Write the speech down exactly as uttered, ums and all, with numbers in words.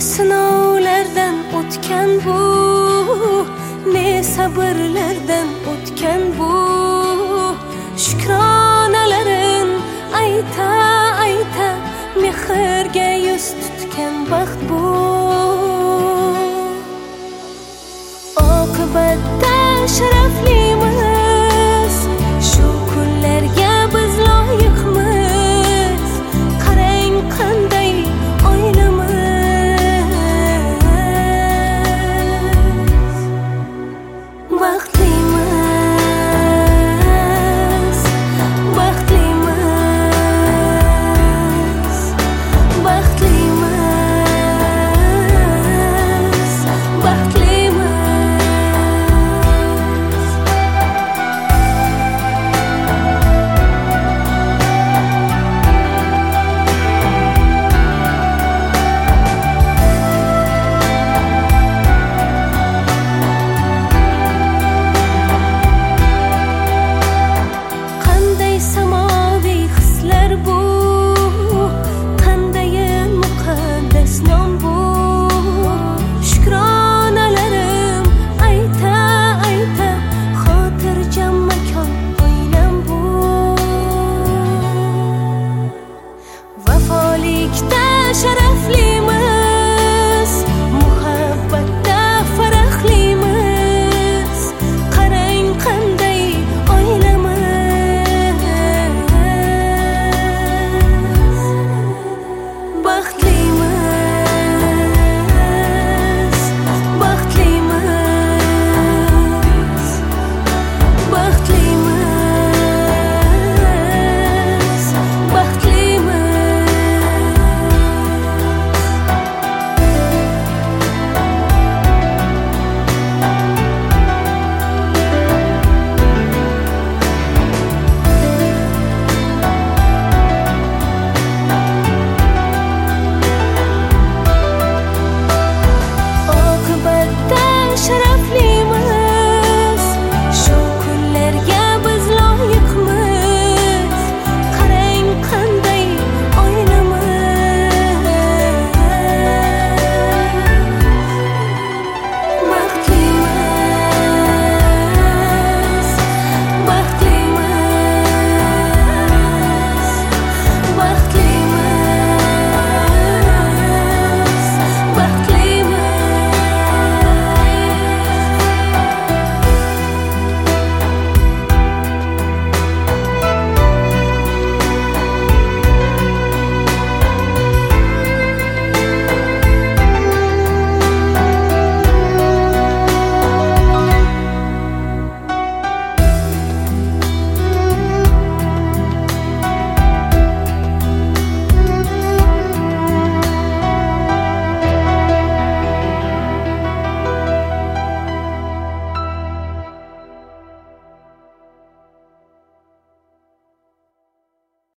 sinovlardan o'tgan bu, ne sabrlardan o'tgan bu. Shukronalarin ayta ayta mehrga yuz tutgan baxt bu. Oqibatda sharaflimiz, shu kunlarga biz loyiqmiz. Qarang qanday oilamiz baxtlimiz, baxtlimiz, baxtlimiz, baxtlimiz. Qanday samoviy hislar bu, qanday muqaddas nom bu. Shukronalarim ayta ayta xotirjam makon oilam bu. Vafolikda sharafli